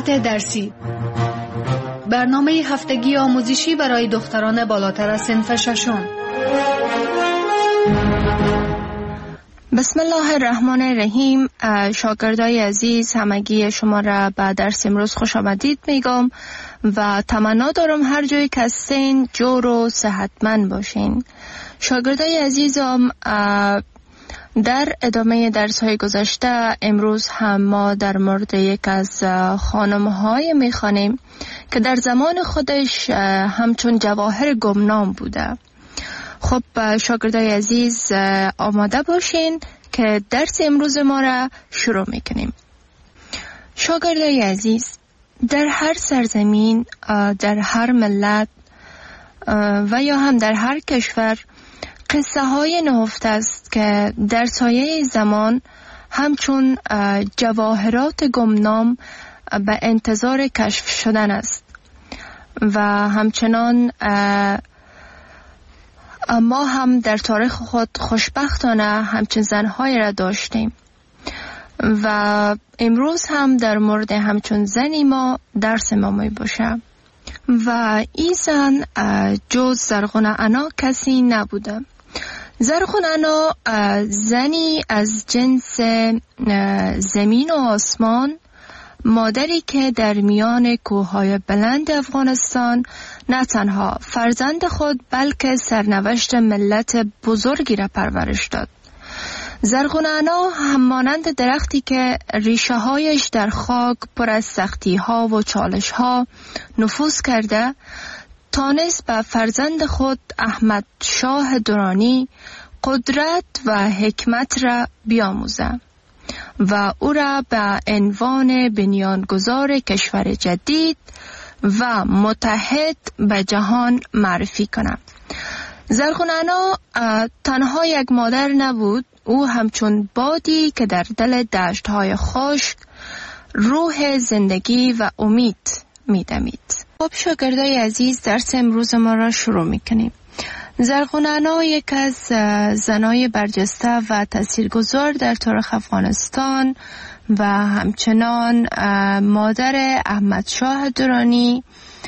ساعت درسی، برنامه هفتگی آموزشی برای دختران بالاتر از صنف ششم. بسم الله الرحمن الرحیم. شاگردای عزیز، همگی شما را به درس امروز خوش آمدید میگم و تمنا دارم هر جایی که هستین جور و صحتمند باشین. شاگردای عزیزم، در ادامه درس های گذشته امروز هم ما در مورد یک از خانم های میخوانیم که در زمان خودش همچون جواهر گمنام بوده. خب شاگردای عزیز، آماده باشین که درس امروز ما را شروع میکنیم. شاگردای عزیز، در هر سرزمین، در هر ملت و یا هم در هر کشور قصه های نهفته است که در سایه زمان همچون جواهرات گمنام به انتظار کشف شدن است و همچنان ما هم در تاریخ خود خوشبختانه همچون زنهای را داشتیم و امروز هم در مورد همچون زنی ما درس ما می باشه و این زن جز زرغونه انا کسی نبوده. زرغونه انا زنی از جنس زمین و آسمان، مادری که در میان کوههای بلند افغانستان نه تنها فرزند خود بلکه سرنوشت ملت بزرگی را پرورش داد. زرغونه انا همانند درختی که ریشه هایش در خاک پر از سختی ها و چالش ها نفوذ کرده، تانست به فرزند خود احمد شاه درانی قدرت و حکمت را بیاموزه و او را به عنوان بنیانگذار کشور جدید و متحد به جهان معرفی کنه. زرغونه انا تنها یک مادر نبود، او همچون بادی که در دل دشت‌های خشک روح زندگی و امید می‌دمید. خب شاگردای عزیز، درس امروز ما را شروع می‌کنیم. زرغونه انا یک از زنای برجسته و تاثیرگذار در تاریخ افغانستان و همچنان مادر احمد شاه درانی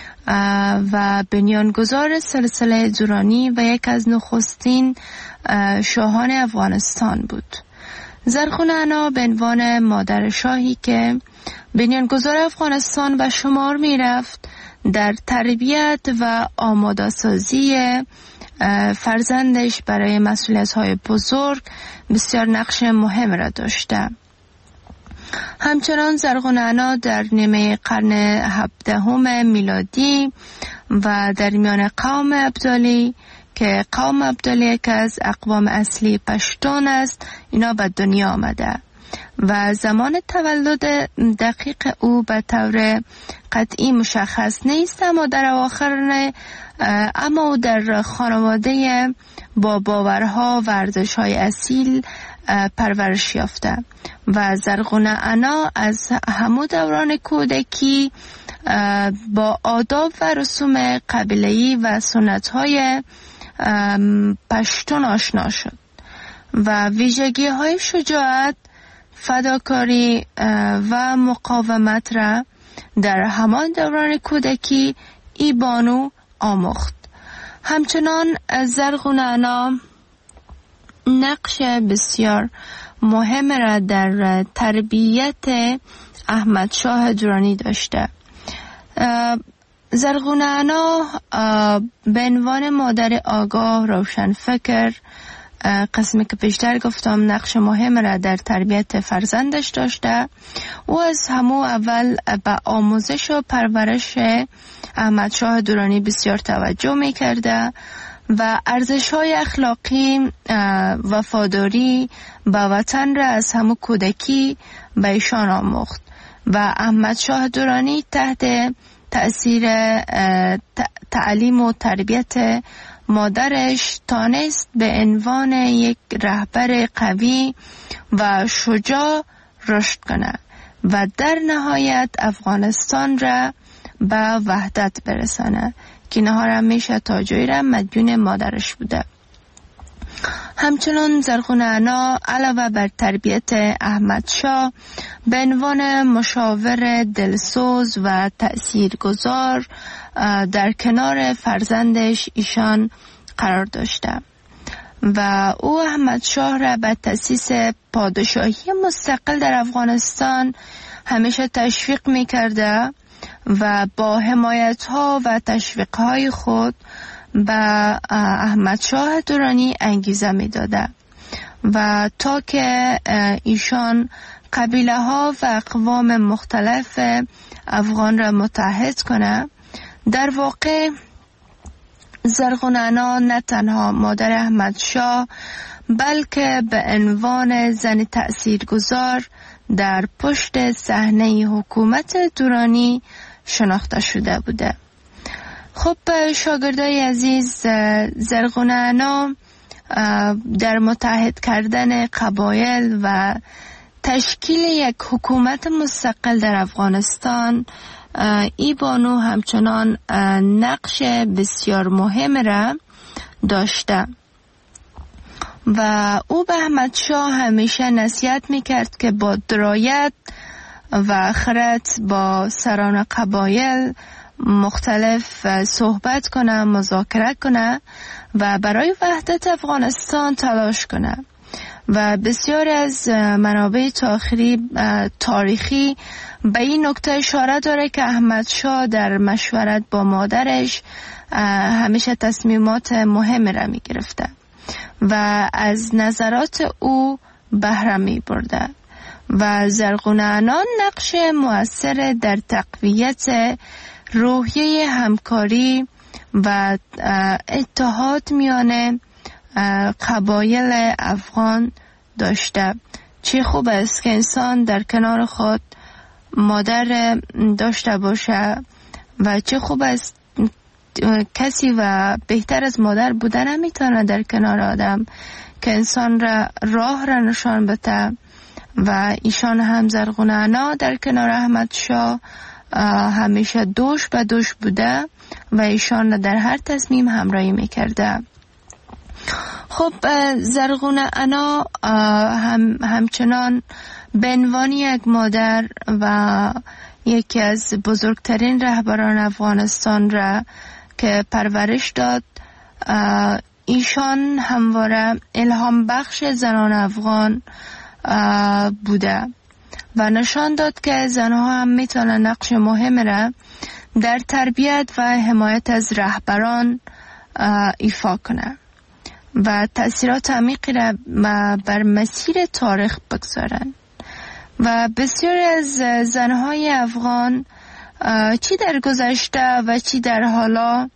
و بنیانگذار سلسله درانی و یک از نخستین شاهان افغانستان بود. زرغونه انا به عنوان مادر شاهی که بنیانگذار افغانستان به شمار می رفت، در تربیت و آماده سازی فرزندش برای مسئولیت‌های بزرگ بسیار نقش مهم را داشته. همچنان زرغونه انا در نیمه قرن 17 میلادی و در میان قوم ابدالی که قوم ابدالی یک از اقوام اصلی پشتون است، اینا به دنیا آمده و زمان تولد دقیق او به طور قطعی مشخص نیست، اما در اواخر اما او در خانواده با باورها و ارزش‌های اصیل پرورش یافته و زرغونه انا از همون دوران کودکی با آداب و رسوم قبیله‌ای و سنت‌های پشتون آشنا شد و ویژگی‌های شجاعت، فداکاری و مقاومت را در همان دوران کودکی ای بانو آموخت. همچنان زرغونه انا نقش بسیار مهم را در تربیت احمد شاه درانی داشته. زرغونه انا به عنوان مادر آگاه، روشن فکر، قسمی که پیشتر گفتم نقش مهم را در تربیت فرزندش داشته. او از همون اول به آموزش و پرورش احمد شاه درانی بسیار توجه می کرده و ارزش‌های اخلاقی، وفاداری به وطن را از همون کودکی به ایشان آموخت و احمد شاه درانی تحت تأثیر تعلیم و تربیت مادرش تانست به عنوان یک رهبر قوی و شجاع رشد کنه و در نهایت افغانستان را به وحدت برسانه که اینها را میشه تا جایی را مدیون مادرش بوده. همچنان زرغونه انا علاوه بر تربیت احمد شاه به عنوان مشاور دلسوز و تأثیرگذار در کنار فرزندش ایشان قرار داشته و او احمد شاه را به تأسیس پادشاهی مستقل در افغانستان همیشه تشویق می کرده و با حمایت ها و تشویق های خود به احمد شاه درانی انگیزه می داده و تا که ایشان قبیله ها و اقوام مختلف افغان را متحد کنه. در واقع زرغونه انا نه تنها مادر احمد شاه بلکه به عنوان زن تأثیرگذار در پشت صحنه حکومت درانی شناخته شده بوده. خب شاگردای عزیز، زرغونه انا در متحد کردن قبایل و تشکیل یک حکومت مستقل در افغانستان ای بانو همچنان نقش بسیار مهم را داشته و او به احمد شاه همیشه نصیحت میکرد که با درایت و خرد با سران قبایل مختلف صحبت کنه، مذاکره کنه و برای وحدت افغانستان تلاش کنه و بسیار از منابع تاریخی به این نکته اشاره داره که احمد شاه در مشورت با مادرش همیشه تصمیمات مهم را می گرفته و از نظرات او بهره می برده و زرغونه انا نقش مؤثر در تقویت روحیه همکاری و اتحاد میان قبایل افغان داشته. چه خوب است که انسان در کنار خود مادر داشته باشه و چه خوب است کسی و بهتر از مادر بودن نمیتونه در کنار آدم که انسان را راه را نشان بده و ایشان هم زرغونه انا در کنار احمد شاه همیشه دوش به دوش بوده و ایشان در هر تصمیم همراهی میکرده. خب زرغونه انا همچنان به عنوان یک مادر و یکی از بزرگترین رهبران افغانستان را که پرورش داد، ایشان همواره الهام بخش زنان افغان بوده و نشان داد که زنها هم میتونن نقش مهم را در تربیت و حمایت از رهبران ایفا کنه و تأثیرات عمیقی را بر مسیر تاریخ بگذارن و بسیاری از زنهای افغان چی در گذشته و چی در حالا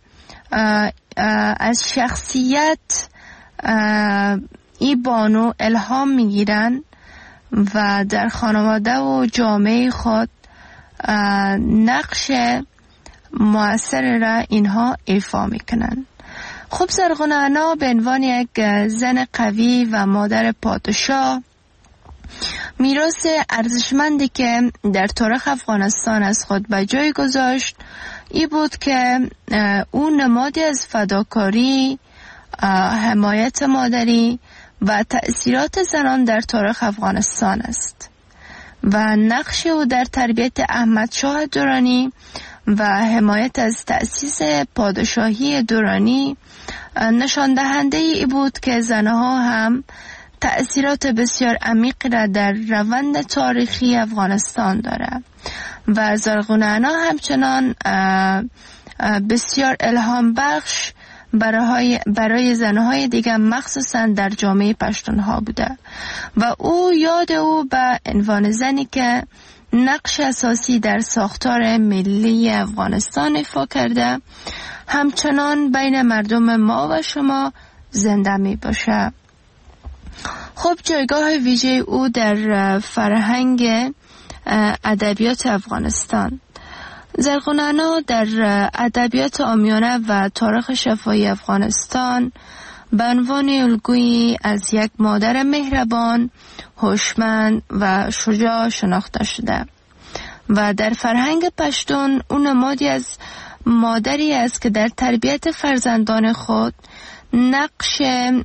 از شخصیت ای بانو الهام میگیرن و در خانواده و جامعه خود نقش مؤثر را اینها ایفا میکنن. خب زرغونه انا به عنوان یک زن قوی و مادر پادشاه میراث ارزشمندی که در تاریخ افغانستان از خود به جای گذاشت ای بود که او نمادی از فداکاری، حمایت مادری و تأثیرات زنان در تاریخ افغانستان است و نقش او در تربیت احمد شاه درانی و حمایت از تأسیس پادشاهی درانی نشان دهنده ای بود که زنها هم تأثیرات بسیار عمیق را در روند تاریخی افغانستان دارد و زرغونه انا همچنان بسیار الهام بخش برای زنهای دیگر مخصوصا در جامعه پشتونها بوده و او یاد او به عنوان زنی که نقش اساسی در ساختار ملی افغانستان ایفا کرده همچنان بین مردم ما و شما زنده می باشه. خب جایگاه ویژه او در فرهنگ ادبیات افغانستان. زرغونه انا در ادبیات عامیانه و تاریخ شفاهی افغانستان به عنوان الگویی از یک مادر مهربان، هوشمند و شجاع شناخته شده و در فرهنگ پشتون اون نمادی از مادری است که در تربیت فرزندان خود نقش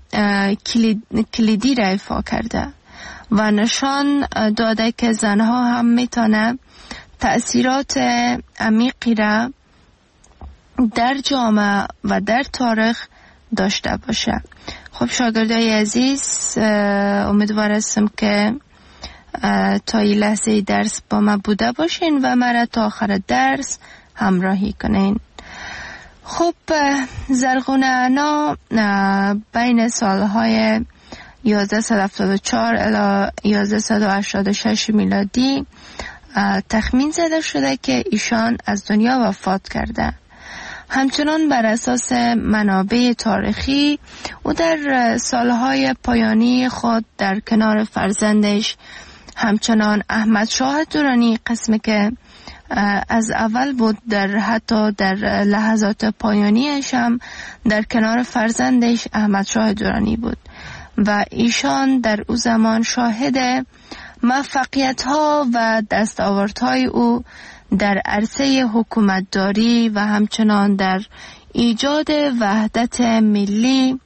کلیدی را ایفا کرده و نشان داده که زنها هم میتونه تأثیرات عمیقی را در جامعه و در تاریخ داشته باشه. خب شاگردای عزیز، امیدوار هستم که تا این لحظه درس با ما بوده باشین و مرا تا آخر درس همراهی کنین. خب زرغونه انا بین سالهای 1174 الی 1186 میلادی تخمین زده شده که ایشان از دنیا وفات کرده. همچنان بر اساس منابع تاریخی او در سالهای پایانی خود در کنار فرزندش همچنان احمد شاه درانی، قسمی که از اول بود، حتی در لحظات پایانیش هم در کنار فرزندش احمد شاه درانی بود و ایشان در او زمان شاهد موفقیت‌ها و دستاوردهای او در عرصه حکومتداری و همچنان در ایجاد وحدت ملی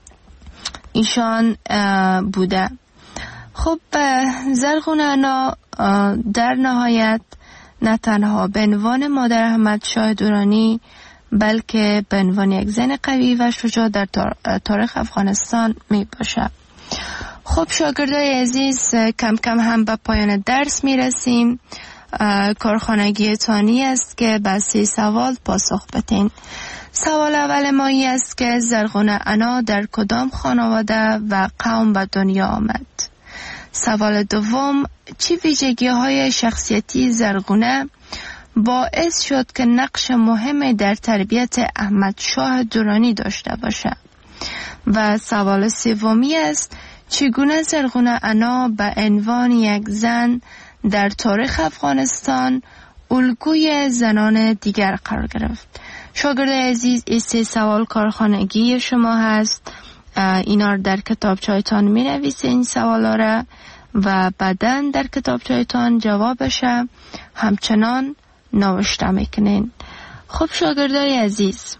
ایشان بوده. خب زرغونه انا در نهایت نه تنها به عنوان مادر احمد شاه درانی بلکه به عنوان یک زن قوی و شجاع در تاریخ افغانستان می باشد. خب شاگردای عزیز، کم کم هم به پایان درس می رسیم. کارخانگی تانی است که به 3 سوال پاسخ بدین. سوال اول ما این است که زرغونه انا در کدام خانواده و قوم به دنیا آمد؟ سوال دوم، چه ویژگی‌های شخصیتی زرغونه باعث شد که نقش مهم در تربیت احمد شاه درانی داشته باشد؟ و سوال سومی است، چگونه زرغونه انا به عنوان یک زن در تاریخ افغانستان الگوی زنان دیگر قرار گرفت؟ شاگرد عزیز، این 3 سوال کارخانگی شما هست. اینا رو در کتابچه‌تان می نویسین این سوالا را و بعداً در کتابچه‌تان جوابش همچنان نوشته میکنین. خب شاگردای عزیز،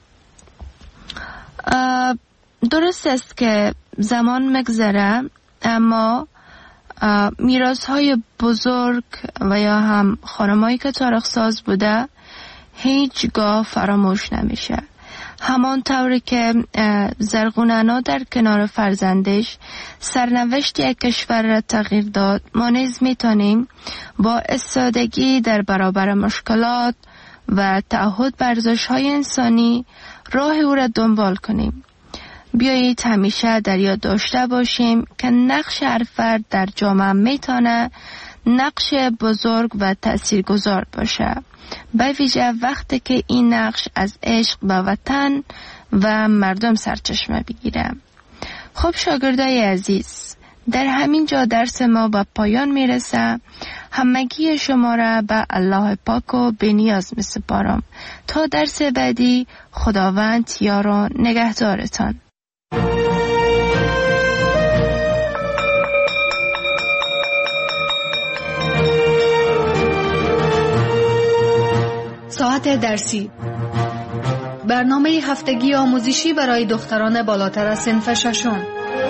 درست است که زمان مگذره اما میراث‌های بزرگ و یا هم خانمایی که تاریخ ساز بوده هیچگاه فراموش نمیشه. همان طوری که زرغونه انا در کنار فرزندش سرنوشت یک کشور را تغییر داد، ما نیز میتونیم با استادگی در برابر مشکلات و تعهد بر ارزش‌های انسانی راه او را دنبال کنیم. بیایید همیشه در یاد داشته باشیم که نقش هر فرد در جامعه میتونه نقش بزرگ و تاثیرگذار باشه، به ویژه وقتی که این نقش از عشق به وطن و مردم سرچشمه بگیره. خب شاگردای عزیز، در همین جا درس ما به پایان میرسه. همگی شما را به الله پاک و بی‌نیاز میسپارم. تا درس بعدی، خداوند یار و نگهدارتان. ساعت درسی، برنامه هفتگی آموزشی برای دختران بالاتر از صنف ششم.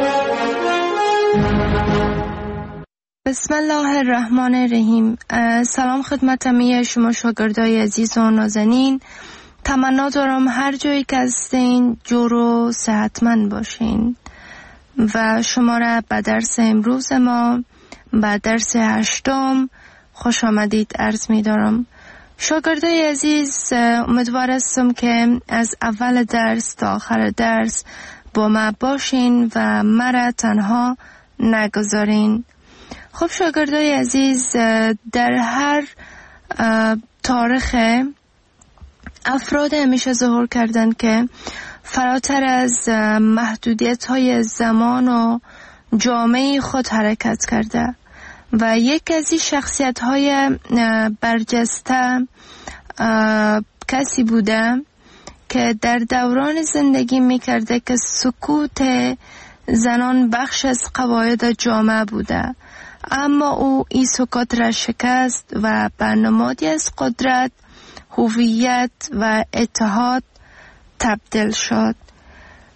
بسم الله الرحمن الرحیم. سلام خدمت همه شما شاگردای عزیز و نازنین. تمنا دارم هر جایی که هستین جور و صحتمند باشین و شما را به درس امروز ما، به درس 8 خوش آمدید عرض می دارم. شاگردای عزیز، امیدوار هستم که از اول درس تا آخر درس با ما باشین و مرا تنها نگذارین. خب شاگردای عزیز، در هر تاریخ افراد همیشه ظهور کردن که فراتر از محدودیت‌های زمان و جامعه خود حرکت کرده و یک از این شخصیت‌های برجسته کسی بوده که در دوران زندگی می‌کرده که سکوت زنان بخش از قواعد جامعه بوده، اما او این سکوت را شکست و به نمادی از قدرت، هویت و اتحاد تبدیل شد.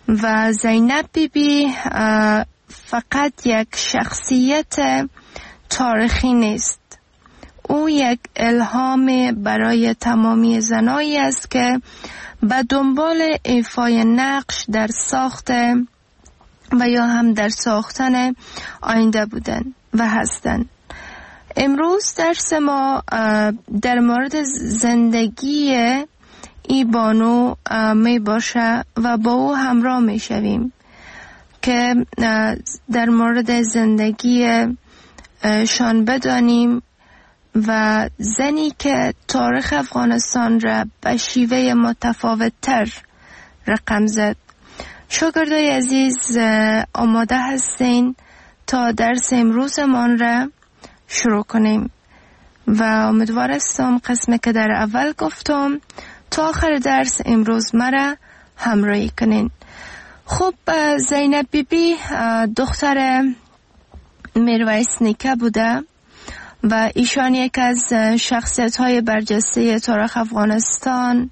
و زینب بیبی فقط یک شخصیت تاریخی نیست، او یک الهام برای تمامی زنایی است که به دنبال ایفای نقش در ساخت و یا هم در ساختن آینده بودن و هستند. امروز درس ما در مورد زندگی ای بانو می باشه و با او همراه می شویم که در مورد زندگی شان بدانیم و زنی که تاریخ افغانستان را به شیوه متفاوت تر رقم زد. شاگردای عزیز آماده هستین تا درس امروزمان را شروع کنیم و امیدوار هستم قسمی که در اول گفتم تا آخر درس امروز مرا همراهی کنین. خب زینب بیبی دختر میرویس نیکه بوده و ایشان یک از شخصیت‌های برجسته تاریخ افغانستان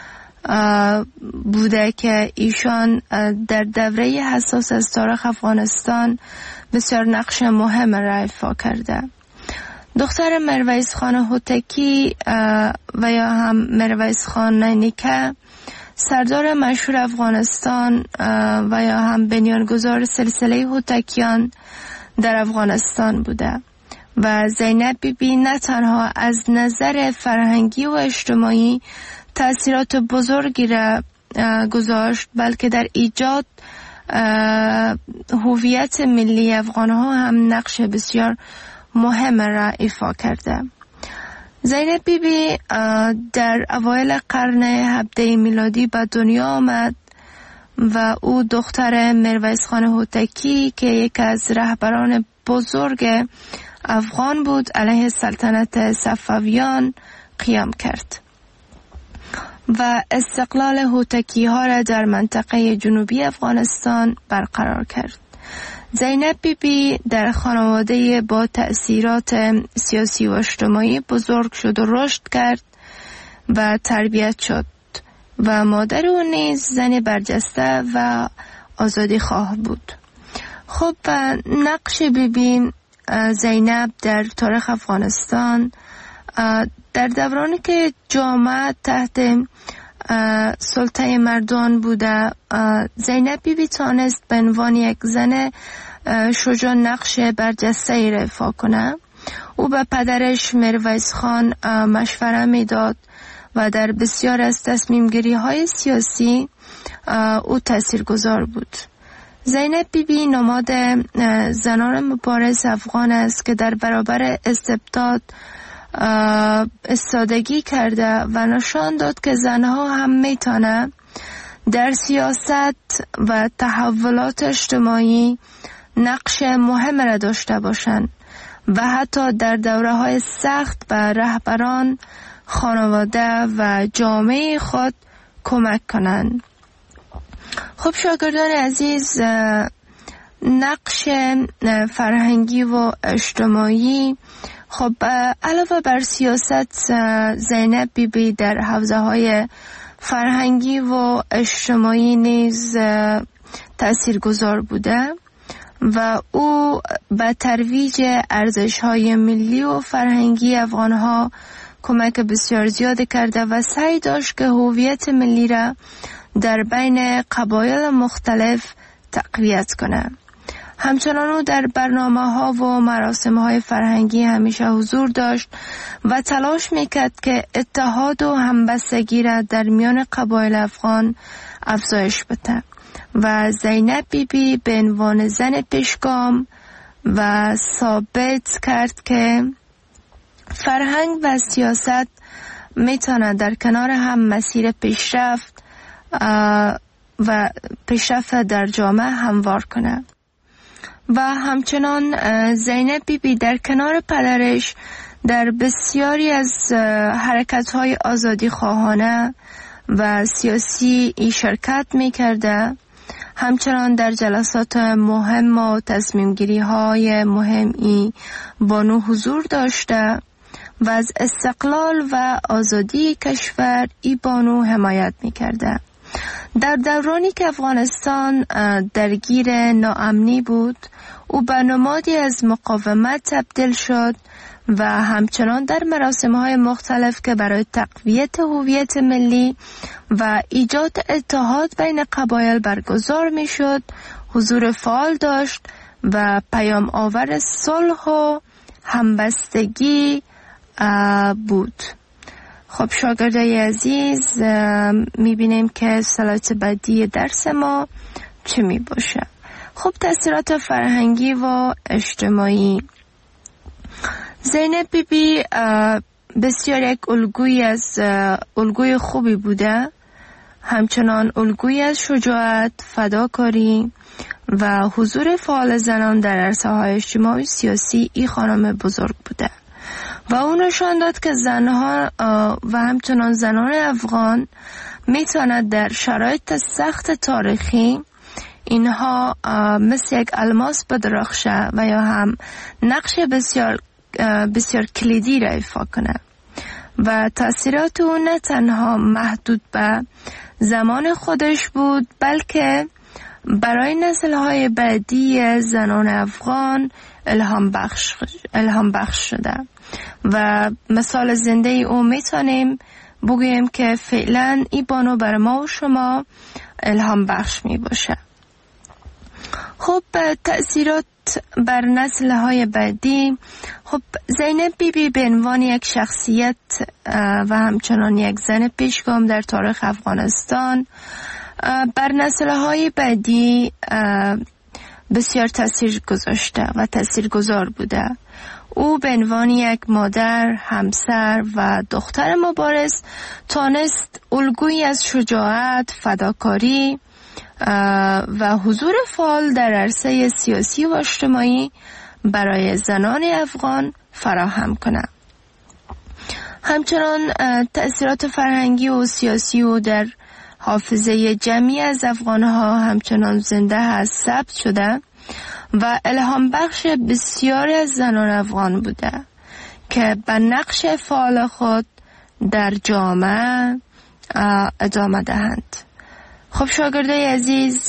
بوده که ایشان در دوره حساس از تاریخ افغانستان بسیار نقش مهم را ایفا کرده. دختر میرویس خان هوتکی و یا هم میرویس خان نیکه سردار مشهور افغانستان و یا هم بنیانگذار سلسله هوتکیان در افغانستان بوده و زینب بیبی نه تنها از نظر فرهنگی و اجتماعی تأثیرات بزرگی را گذاشت بلکه در ایجاد هویت ملی افغانها هم نقش بسیار مهم را ایفا کرده. زینب بیبی در اوایل قرن 17 میلادی به دنیا آمد و او دختر میرویس خان هوتکی که یک از رهبران بزرگ افغان بود علیه سلطنت صفویان قیام کرد و استقلال هوتکی ها را در منطقه جنوبی افغانستان برقرار کرد. زینب بیبی در خانواده با تأثیرات سیاسی و اجتماعی بزرگ شد و رشد کرد و تربیت شد و مادر او نیز زن برجسته و آزادی خواه بود. خب نقش بیبی زینب در تاریخ افغانستان در دورانی که جامعه تحت سلطه مردان بوده، زینب بیبی تانست به عنوان یک زن شجاع نقش برجسته ای را ایفا کنه. او به پدرش میرویس خان مشوره میداد و در بسیار از تصمیم گیری های سیاسی او تاثیرگذار بود. زینب بیبی نماد زنان مبارز افغان است که در برابر استبداد استادگی کرده و نشان داد که زنها هم میتونه در سیاست و تحولات اجتماعی نقش مهم را داشته باشند و حتی در دوره‌های سخت به رهبران، خانواده و جامعه خود کمک کنند. خب شاگردان عزیز، نقش فرهنگی و اجتماعی، خب علاوه بر سیاست، زینب بیبی در حوزه های فرهنگی و اجتماعی نیز تاثیرگذار بوده و او به ترویج ارزش‌های ملی و فرهنگی افغان‌ها کمک بسیار زیاد کرده و سعی داشت که هویت ملی را در بین قبایل مختلف تقویت کنه. همچنان او در برنامه‌ها و مراسم‌های فرهنگی همیشه حضور داشت و تلاش میکرد که اتحاد و همبستگی را در میان قبایل افغان افزایش بده و زینب بیبی به عنوان زن پیشگام و ثابت کرد که فرهنگ و سیاست میتونه در کنار هم مسیر پیشرفت و پیشرفت در جامعه هموار کنه. و همچنان زینب بیبی در کنار پدرش در بسیاری از حرکت‌های آزادی خواهانه و سیاسی شرکت می‌کرده. همچنان در جلسات مهم و تصمیم‌گیری‌های مهمی بانو حضور داشته و از استقلال و آزادی کشور ای بانو حمایت می‌کرده. در دورانی که افغانستان درگیر ناامنی بود، او به نمادی از مقاومت تبدیل شد و همچنان در مراسم‌های مختلف که برای تقویت هویت ملی و ایجاد اتحاد بین قبایل برگزار می‌شد، حضور فعال داشت و پیام آور صلح و همبستگی بود. خب شاگردای عزیز، می‌بینیم که سلایت بعدی درس ما چه می‌باشه. خب تأثیرات فرهنگی و اجتماعی. زینب بیبی بسیار یک الگوی خوبی بوده، همچنان الگوی از شجاعت، فداکاری و حضور فعال زنان در عرصه‌های اجتماعی سیاسی این خانم بزرگ بوده و او نشان داد که زنها و همچنان زنان افغان میتواند در شرایط سخت تاریخی اینها مثل یک الماس بدرخشه و یا هم نقش بسیار کلیدی را ایفا کنه و تأثیرات او نه تنها محدود به زمان خودش بود، بلکه برای نسل‌های بعدی زنان افغان الهام بخش شده و مثال زنده او میتونیم بگوییم که فعلا این بانو بر ما و شما الهام بخش می باشه. خب تأثیرات بر نسل‌های بعدی. خب زینب بیبی به عنوان یک شخصیت و همچنان یک زن پیشگام در تاریخ افغانستان بر نسل‌های بعدی بسیار تأثیر گذاشته و تأثیرگذار بوده. او به عنوان یک مادر، همسر و دختر مبارز تانست الگویی از شجاعت، فداکاری و حضور فعال در عرصه سیاسی و اجتماعی برای زنان افغان فراهم کند. همچنان تأثیرات فرهنگی و سیاسی او در حافظه جمعی از افغانها همچنان زنده هست، ثبت شده و الهام بخش بسیاری از زنان افغان بوده که به نقش فعال خود در جامعه ادامه دهند. خب شاگردای عزیز،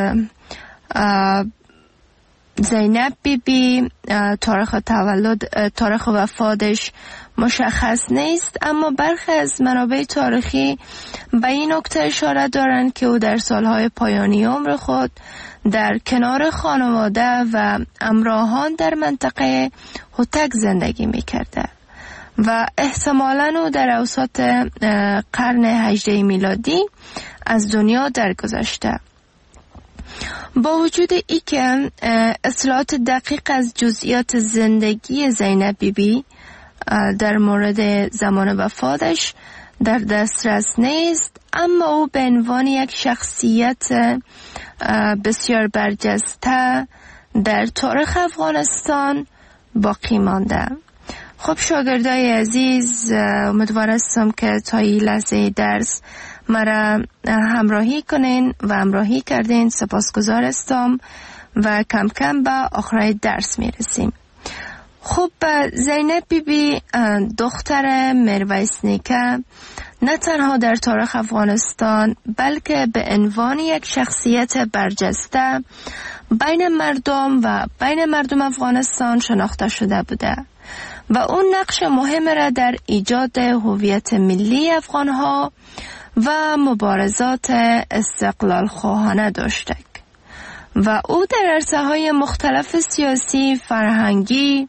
زینب بیبی تاریخ وفاتش مشخص نیست، اما برخی از منابع تاریخی به این نکته اشاره دارند که او در سالهای پایانی عمر خود در کنار خانواده و همراهان در منطقه هوتک زندگی می‌کرده و احتمالاً او در اوسط قرن 18 میلادی از دنیا درگذشته. با وجود ای که اطلاعات دقیق از جزئیات زندگی زینب بیبی در مورد زمان وفاتش در دسترس نیست، اما او به عنوان یک شخصیت بسیار برجسته در تاریخ افغانستان باقی مانده. خب شاگردای عزیز، امیدوار هستم که تا این لحظه درس مرا همراهی کنین و همراهی کردین. سپاسگزار هستم و کم کم به آخرای درس میرسیم. خب زینب بیبی دختر میرویس نیکه نه تنها در تاریخ افغانستان بلکه به عنوان یک شخصیت برجسته بین مردم افغانستان شناخته شده بوده و اون نقش مهم را در ایجاد هویت ملی افغانها و مبارزات استقلال خواهانه داشته و او در عرصه‌های مختلف سیاسی، فرهنگی،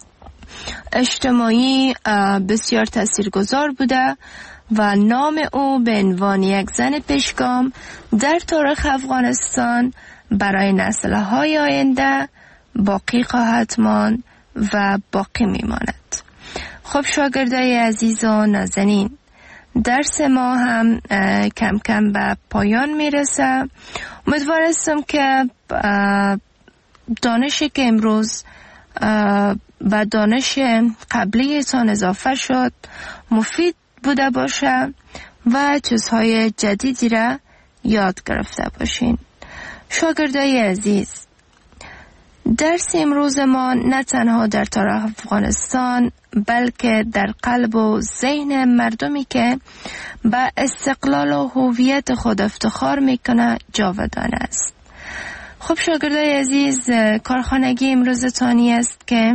اجتماعی بسیار تاثیرگذار بوده و نام او به عنوان یک زن پیشگام در تاریخ افغانستان برای نسل‌های آینده باقی خواهد ماند و باقی میماند. خب شاگردای عزیز و نازنین، درس ما هم کم کم به پایان میرسه. امیدوار هستم که دانشی که امروز و دانش قبلیتان اضافه شد مفید بوده باشه و چیزهای جدیدی را یاد گرفته باشین. شاگردای عزیز، درس امروز ما نه تنها در تاریخ افغانستان بلکه در قلب و ذهن مردمی که به استقلال و هویت خود افتخار میکنه جاودانه است. خب شاگردای عزیز، کارخانگی امروزتانی است که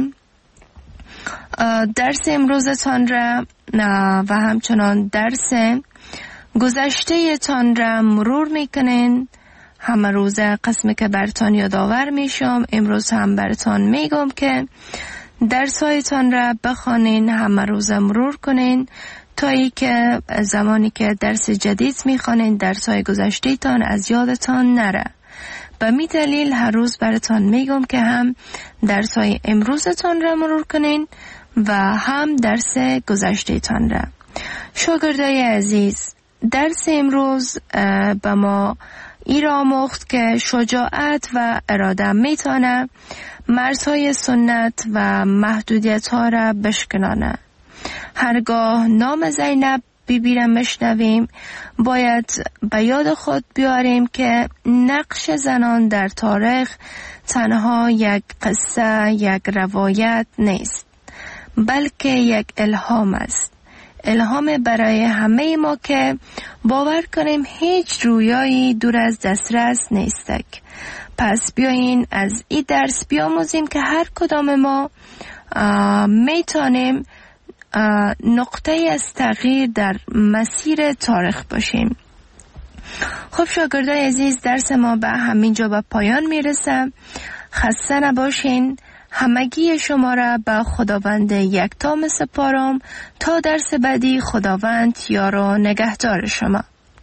درس امروزتان را و همچنان درس گذشته تان را مرور میکنین. همه روز قسمی که برتان یادآور میشم، امروز هم برتان میگم که درسایتان را بخوانین، همه روز مرور کنین تا ای که زمانی که درس جدید میخوانین درسای گذشته تان از یادتان نره. به می دلیل هر روز برتان میگم که هم درسای امروزتان را مرور کنین و هم درس گذشته تان را. شاگردای عزیز، درس امروز به ما ای را آموخت که شجاعت و اراده میتونه مرزهای سنت و محدودیت ها را بشکنانه. هرگاه نام زینب بیبی را مشنویم باید به یاد خود بیاریم که نقش زنان در تاریخ تنها یک قصه، یک روایت نیست، بلکه یک الهام است. الهام برای همه ما که باور کنیم هیچ رویایی دور از دسترس نیستک. پس بیایین از این درس بیاموزیم که هر کدام ما میتونیم نقطه از تغییر در مسیر تاریخ باشیم. خب شاگردای عزیز، درس ما به همینجا به پایان میرسه. خسته نباشین. همگی شما را به خداوند یکتا سپارم تا درس بعدی. خداوند یار و نگهدار شما.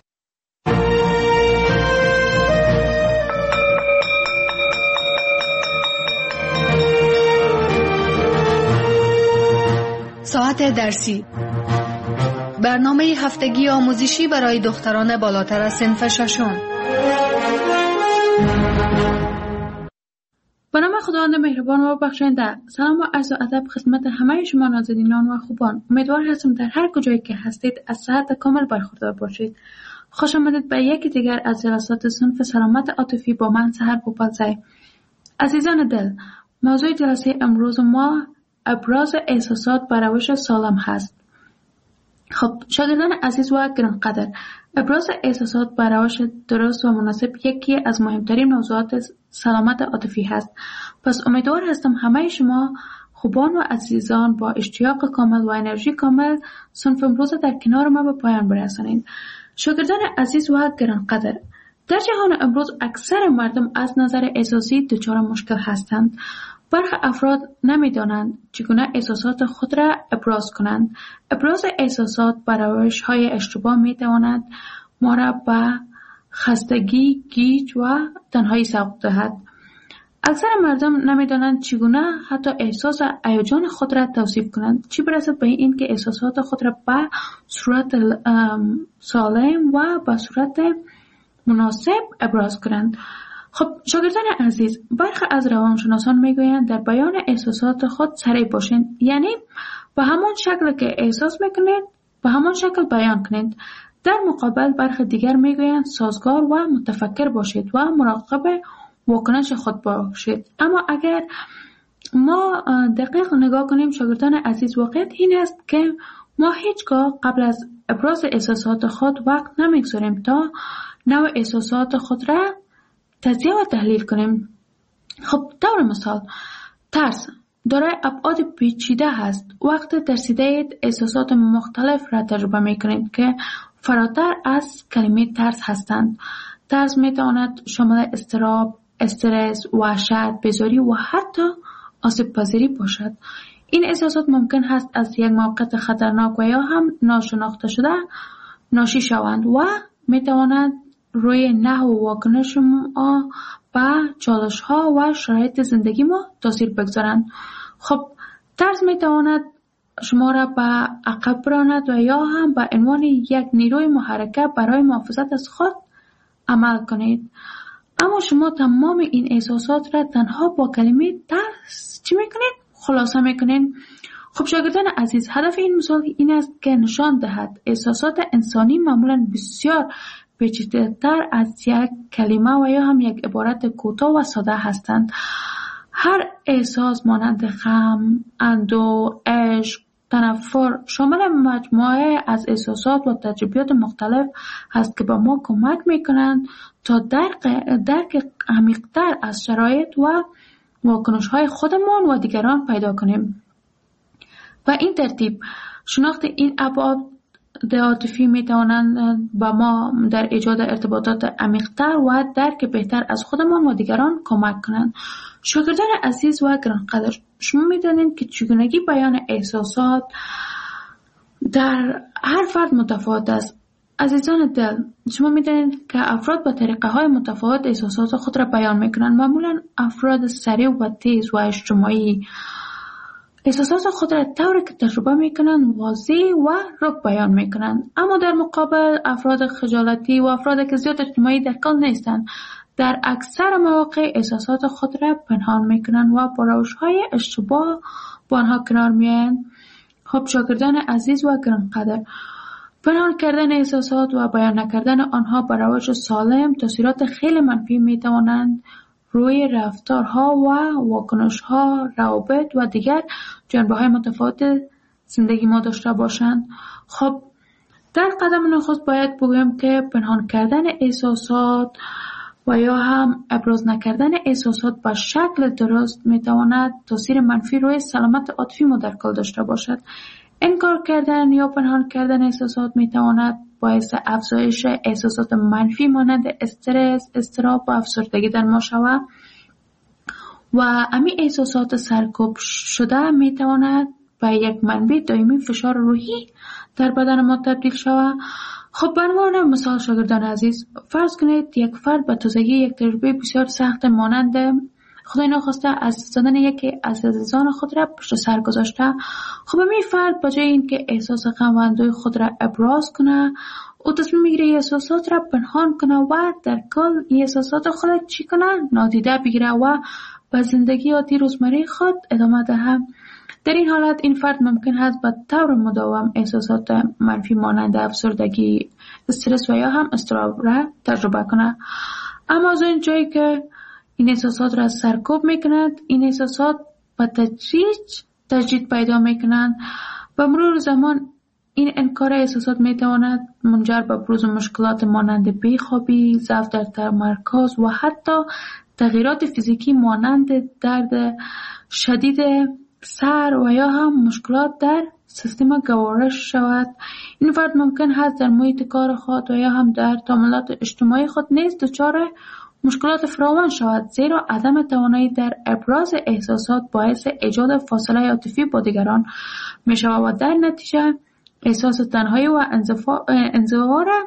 ساعت درسی، برنامه هفتگی آموزشی برای دختران بالاتر از صنف ششم. به نام خداوند مهربان و بخشنده. سلام و عرض و ادب خدمت همه شما نازنینان و خوبان. امیدوار هستم در هر کجایی که هستید از صحت کامل برخوردار باشید. خوش آمدید به یکی دیگر از جلسات صنف سلامت عاطفی با من سحر بوپالزی. عزیزان دل، موضوع جلسه امروز ما ابراز احساسات بر روش سالم هست. خب شاگردان عزیز و گرانقدر، ابراز احساسات بر روش درست و مناسب یکی از مهمترین موضوعات سلامت عاطفی هست. پس امیدوار هستم همه شما خوبان و عزیزان با اشتیاق کامل و انرژی کامل صنف امروز در کنار ما به پایان برسانید. شاگردان عزیز و گرانقدر، در جهان امروز اکثر مردم از نظر احساسی دچار مشکل هستند. برخی افراد نمی‌دانند چگونه احساسات خود را ابراز کنند. ابراز احساسات بر روش‌های اشتباه می‌تواند ما را به خستگی، گیج و تنهایی سوق دهد. اکثر مردم نمی‌دانند چگونه حتی احساس هیجان خود را توصیف کنند، چه برسد به این که احساسات خود را به صورت سالم و به صورت مناسب ابراز کنند. خب شاگردان عزیز، برخی از روانشناسان میگویند در بیان احساسات خود سریع باشین، یعنی به همان شکل که احساس میکنید به همان شکل بیان کنید. در مقابل برخی دیگر میگویند سازگار و متفکر باشید و مراقب واکنش خود باشید. اما اگر ما دقیق نگاه کنیم شاگردان عزیز، واقعیت این است که ما هیچگاه قبل از ابراز احساسات خود وقت نمیگذاریم تا نوع احساسات خود را تجزیه و تحلیل کنیم. خب طور مثال، ترس دارای ابعاد پیچیده هست. وقت ترسیده اید احساسات مختلف را تجربه میکنید که فراتر از کلمه ترس هستند. ترس میتواند شامل اضطراب، استرس، وحشت، بیزاری و حتی آسیب پذیری باشد. این احساسات ممکن است از یک موقعیت خطرناک و یا هم ناشناخته شده ناشی شوند و میتواند روی نحو و واکنش ما به چالش ها و شرایط زندگی ما تاثیر بگذارند. خب ترس میتواند شما را به عقب براند و یا هم به عنوان یک نیروی محرکه برای محافظت از خود عمل کنید. اما شما تمام این احساسات را تنها با کلمه ترس چی میکنید؟ خلاصه میکنید. خب شاگردان عزیز، هدف این مثال این است که نشان دهد احساسات انسانی معمولا بسیار پیچیده‌تر از یک کلمه و یا هم یک عبارت کوتاه و ساده هستند. هر احساس مانند غم، اندوه، عشق، تنفر شامل مجموعه از احساسات و تجربیات مختلف هست که به ما کمک میکنند تا درک عمیق‌تر از شرایط و واکنش‌های خودمان و دیگران پیدا کنیم. و این ترتیب شناخت این ابعاد عاطفی میتوانند با ما در ایجاد ارتباطات عمیق‌تر و درک بهتر از خودمان و دیگران کمک کنند. شاگردان عزیز و گرانقدر، شما میدانید که چگونگی بیان احساسات در هر فرد متفاوت است. عزیزان دل، شما میدانید که افراد با طریقه های متفاوت احساسات خود را بیان میکنند. معمولا افراد سریع و تیز و اجتماعی احساسات خود را طوری که تجربه میکنند واضح و رک بیان میکنند، اما در مقابل افراد خجالتی و افراد که زیاد اجتماعی در کل نیستند در اکثر مواقع احساسات خود را پنهان میکنند و با روش‌های اشتباه با آنها کنار میآیند. خب شاگردان عزیز و گرانقدر، پنهان کردن احساسات و بیان نکردن آنها با روش سالم تاثیرات خیلی منفی میتوانند روی رفتارها و واکنش‌ها، روابط و دیگر جنبه‌های متفاوت زندگی ما داشته باشند. خب در قدم نخست باید بگویم که پنهان کردن احساسات و یا هم ابراز نکردن احساسات به شکل درست میتواند تاثیر منفی روی سلامت عاطفی ما در کل داشته باشد. انکار کردن یا پنهان کردن احساسات میتواند باعث افزایش احساسات منفی مانند استرس، اضطراب و افسردگی در ما شود و همین احساسات سرکوب شده میتواند به یک منبع دائمی فشار روحی در بدن ما تبدیل شود. خب به عنوان مثال شاگردان عزیز، فرض کنید یک فرد به تازگی یک تجربه بسیار سخت مانند خدای ناخواسته از زدن یکی از عزیزان خود را پشت سر گذاشته. خب این فرد به جای اینکه احساس غم و اندوه خود را ابراز کنه، او تصمیم میگیره احساسات را پنهان کنه و در کل این احساسات خود را چی کنه؟ نادیده بگیره و به زندگی عادی روزمره خود ادامه دهد. در این حالت این فرد ممکن است به طور مداوم احساسات منفی مانند افسردگی، استرس و یا هم اضطراب را تجربه کنه. اما از این جایی که این احساسات را سرکوب میکنند، این احساسات به تدریج تجدید پیدا میکنند. به مرور زمان این انکار احساسات میتواند منجر به بروز مشکلات مانند بیخوابی، ضعف در تمرکز و حتی تغییرات فیزیکی مانند درد شدید سر و یا هم مشکلات در سیستم گوارش شود. این فرد ممکن است در محیط کار خود و یا هم در تعاملات اجتماعی خود نیز دچار مشکلات فراوان شود، زیرا عدم توانایی در ابراز احساسات باعث ایجاد فاصله عاطفی با دیگران می شود و در نتیجه احساس تنهایی و انزوا را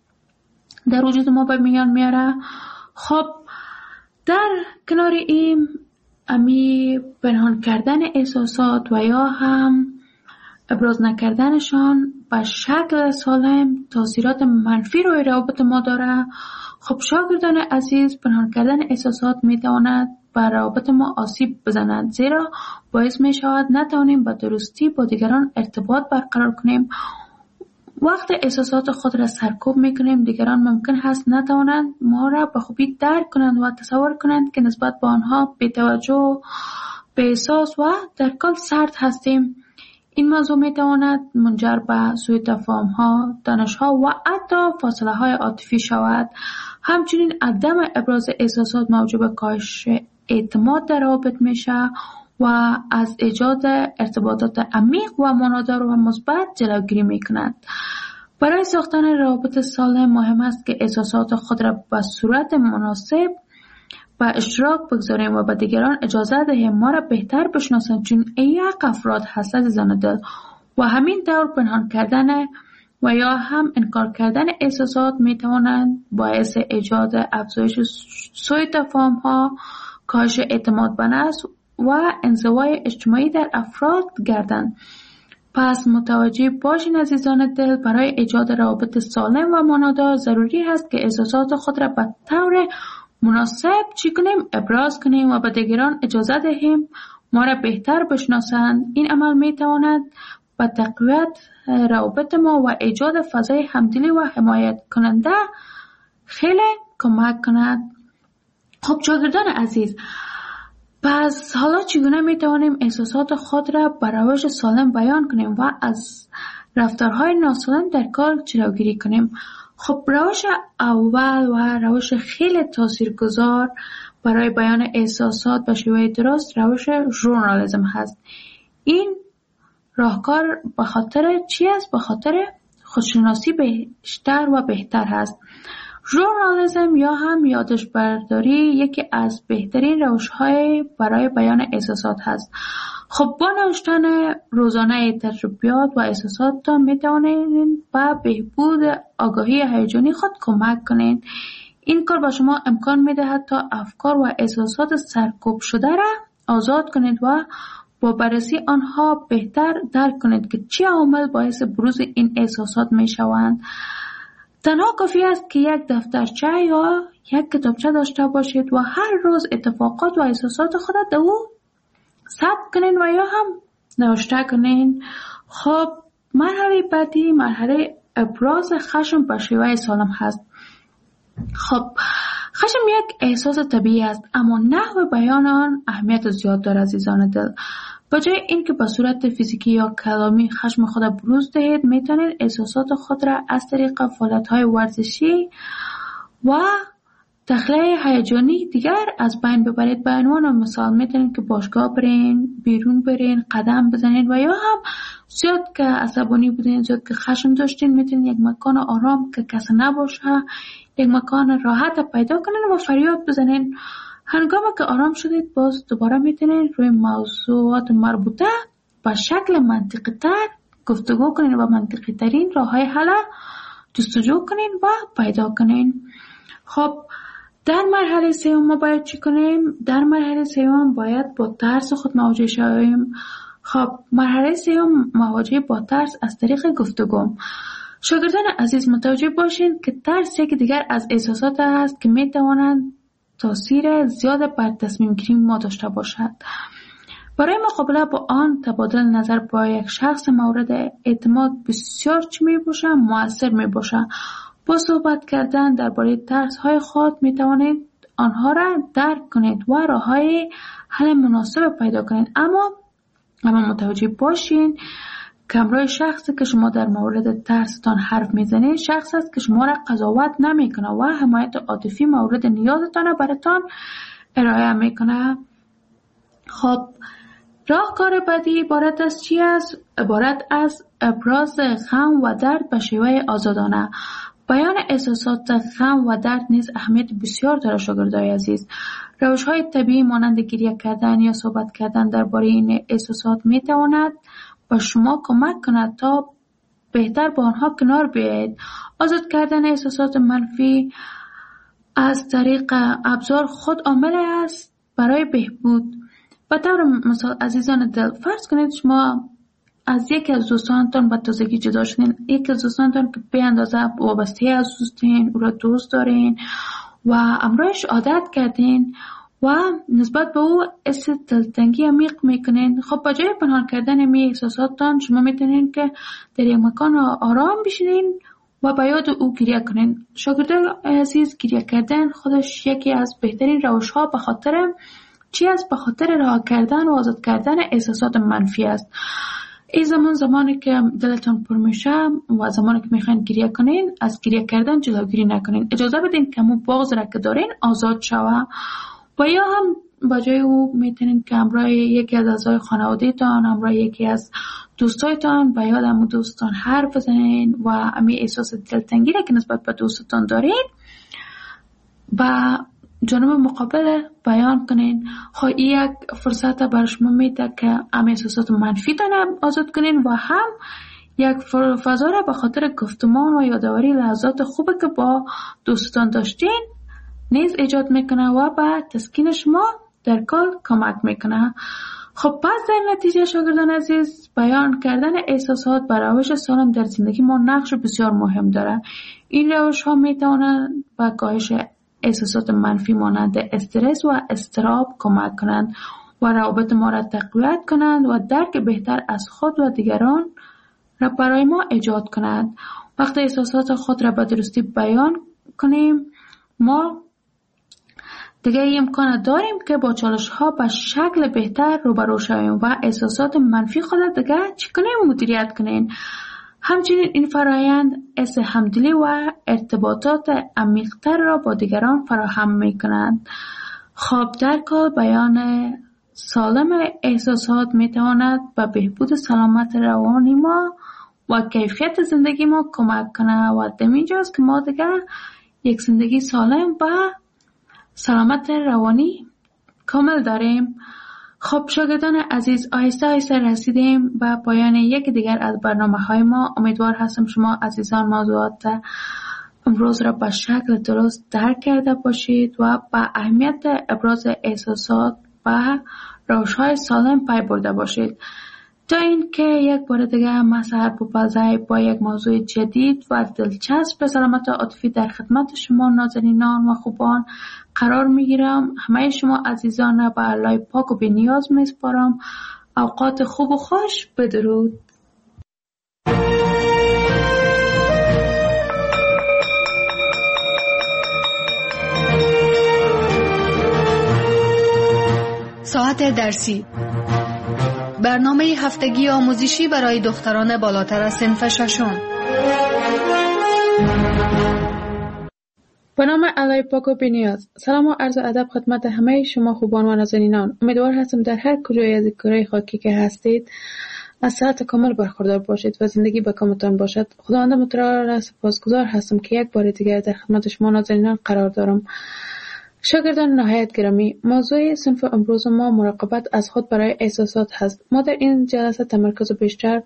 در وجود ما به میان میاره. خب در کنار این امی پنهان کردن احساسات و یا هم ابراز نکردنشان به شکل سالم تاثیرات منفی روی روابط ما داره. خب شاگردان عزیز، پنهان کردن احساسات میتواند بر روابط ما آسیب بزند، زیرا باعث می شود نتوانیم به درستی با دیگران ارتباط برقرار کنیم. وقت احساسات خود را سرکوب میکنیم، دیگران ممکن است نتوانند ما را به خوبی درک کنند و تصور کنند که نسبت به آنها بی‌توجه، بی‌احساس و در کل سرد هستیم. این موضوع میتواند منجر به سوء تفاهم‌ها، تنش‌ها و حتی فاصله‌های عاطفی شود. همچنین عدم ابراز احساسات موجب کاهش اعتماد در روابط میشه و از ایجاد ارتباطات عمیق و معنادار و مثبت جلوگیری میکند. برای ساختن روابط سالم مهم است که احساسات خود را به صورت مناسب به اشتراک بگذاریم و به دیگران اجازه دهیم ما را بهتر بشناسند، چون یک افراد هست عزیزان دل و همین طور پنهان کردن و یا هم انکار کردن احساسات میتوانند باعث ایجاد افزایش سوء تفاهم‌ها، کاهش اعتماد به نفس و انزوای اجتماعی در افراد گردند. پس متوجه باشین عزیزان دل، برای ایجاد روابط سالم و معنادار ضروری است که احساسات خود را به طور مناسب چی کنیم؟ ابراز کنیم و به دیگران اجازه دهیم ما را بهتر بشناسند. این عمل میتواند به تقویت روابط ما و ایجاد فضای همدلی و حمایت کننده خیلی کمک کند. خب شاگردان عزیز، پس حالا چگونه می توانیم احساسات خود را به روش سالم بیان کنیم و از رفتارهای ناسالم در کار جلوگیری کنیم؟ خب روش اول و روش خیلی تاثیرگذار برای بیان احساسات به شیوه درست روش ژورنالیسم هست. این راهکار به خاطر چی است؟ به خاطر خودشناسی بیشتر و بهتر هست. ژورنالیسم یا هم یادداشت برداری یکی از بهترین روش‌های برای بیان احساسات هست. خب با نوشتن روزانه تجربیات و احساساتتان میتوانید به بهبود آگاهی هیجانی خود کمک کنید. این کار به شما امکان میدهد تا افکار و احساسات سرکوب شده را آزاد کنید و با بررسی آنها بهتر درک کنید که چه عوامل باعث بروز این احساسات میشوند. تنها کافی است که یک دفترچه یا یک کتابچه داشته باشید و هر روز اتفاقات و احساسات خود در او ثبت کنین و یا هم نوشته کنین. خب مرحله بعدی مرحله ابراز خشم به شیوه سالم هست. خب خشم یک احساس طبیعی است، اما نحو بیان آن اهمیت زیاد دارد عزیزان دل. بجای اینکه به صورت فیزیکی یا کلامی خشم خود بروز دهید، میتونید احساسات خود را از طریق فعالیت‌های ورزشی و تخلیه هیجانی دیگر از بین ببرید. به عنوان مثال میتونید که باشگاه برین، بیرون برین، قدم بزنید و یا هم زیاد که عصبانی بودین، زیاد که خشم داشتین، میتونید یک مکان آرام که کسی نباشه، یک مکان راحت پیدا کنین و فریاد بزنین. هنگامی که آرام شدید باز دوباره میتونید روی موضوعات مربوطه به شکل منطقی تر گفتگو کنین و منطقی ترین راه های حل جستجو کنین و پیدا کنین. خب در مرحله سوم ما باید چی کنیم؟ در مرحله سوم باید با ترس خود مواجه شویم. خب مرحله سوم مواجهه با ترس از طریق گفتگو. شاگردان عزیز متوجه باشین که ترس یک دیگر از احساسات است که میتوانند تاثیر زیاد بر تصمیم گیری ما داشته باشد. برای مقابله با آن تبادل نظر با یک شخص مورد اعتماد بسیار چی می باشه؟ مؤثر می باشه. با صحبت کردن درباره ترس های خود می توانید آنها را درک کنید و راه های حل مناسب پیدا کنید. اما متوجه باشین که همراه شخصی که شما در مورد ترستان حرف میزنید شخص است که شما را قضاوت نمیکنه و حمایت عاطفی مورد نیازتان براتان ارائه میکنه. خب راهکار بعدی عبارت از چی است؟ عبارت از ابراز غم و درد به شیوه آزادانه. بیان احساسات غم و درد نیز اهمیت بسیار دارد شاگردای عزیز. روش‌های طبیعی مانند گریه کردن یا صحبت کردن درباره این احساسات میتواند به شما کمک کند تا بهتر با آنها کنار بیایید. آزاد کردن احساسات منفی از طریق ابزار خود عامل است برای بهبود. به طور مثال عزیزان دل، فرض کنید شما از یکی از دوستانتان به تازگی جدا شدین، یکی از دوستانتان که به اندازه وابسته از دوستین، او را دوست دارین و امرایش عادت کردین و نسبت به او حس دلتنگی عمیق میکنین. خب بجای پنهان کردن می احساساتتان شما میتونین که در یک مکان آرام بشینین و به یاد او گریه کنین. شاگردان عزیز، گریه کردن خودش یکی از بهترین روش‌ها به خاطر چی است؟ به خاطر رها کردن و آزاد کردن احساسات منفی است. این زمانی که دلتان پر میشه و زمانی که میخواین گریه کنین، از گریه کردن جلوگیری نکنین. اجازه بدین که همون بغض را که دارین آزاد شوه. و یا هم بجای او میتونین که همراه یکی از اعضای خانواده‌تان، همراه یکی از دوستایتان به یاد همون دوستان حرف بزنین و همین احساس دلتنگی را که نسبت به دوستتان دارین با جانب مقابل بیان کنین. خب این یک فرصت بر شما میده که هم احساسات منفی تان آزاد کنین و هم یک فضا را به خاطر گفتمان و یادآوری لحظات خوبی که با دوستان داشتین نیز ایجاد میکنه و به تسکین شما در کل کمک میکنه. خب پس در نتیجه شاگردان عزیز، بیان کردن احساسات بر روش سالم در زندگی ما نقش بسیار مهم داره. این روش ها میتونن به کاهش احساسات منفی مانند استرس و اضطراب کمک کنند و روابط ما را تقویت کنند و درک بهتر از خود و دیگران را برای ما ایجاد کنند. وقتی احساسات خود را به درستی بیان کنیم، ما دیگه امکان داریم که با چالش ها به شکل بهتر روبرو شویم و احساسات منفی خود دیگه چکنیم مدیریت کنیم. همچنین این فرایند حس همدلی و ارتباطات عمیق‌تر را با دیگران فراهم می‌کنند. خواب درک و بیان سالم احساسات می‌تواند به بهبود سلامت روانی ما و کیفیت زندگی ما کمک کنه و همینجاست که ما دیگه یک زندگی سالم و سلامت روانی کامل داریم. خب شاگردان عزیز، آهسته آهسته رسیدیم به پایان یک دیگر از برنامه‌های ما. امیدوار هستم شما عزیزان موضوعات امروز را به شکل درست درک کرده باشید و به اهمیت ابراز احساسات و روش‌های سالم پی برده باشید. تا اینکه یک بار دیگه من سحر پوپلزی با یک موضوع جدید و دلچسب سلامت عاطفی در خدمت شما نازنینان و خوبان قرار میگیرم. همه شما عزیزان را به الله پاک و بی‌نیاز میسپارم. اوقات خوب و خوش. بدرود. ساعت درسی، برنامه هفتگی آموزشی برای دختران بالاتر از صنف ششم. به نام الله پاک و بی‌نیاز. سلام و عرض ادب خدمت همه شما خوبان و نازنینان. امیدوار هستم در هر کجای از کره خاکی که هستید از صحت کامل برخوردار باشید و زندگی به کامتان باشد. خداوند متعال را سپاسگزار هستم که یک بار دیگر در خدمت شما نازنینان قرار دارم. شاگردان نهایت گرامی، موضوع صنف امروز ما مراقبت از خود برای احساسات هست. ما در این جلسه تمرکز بیشتر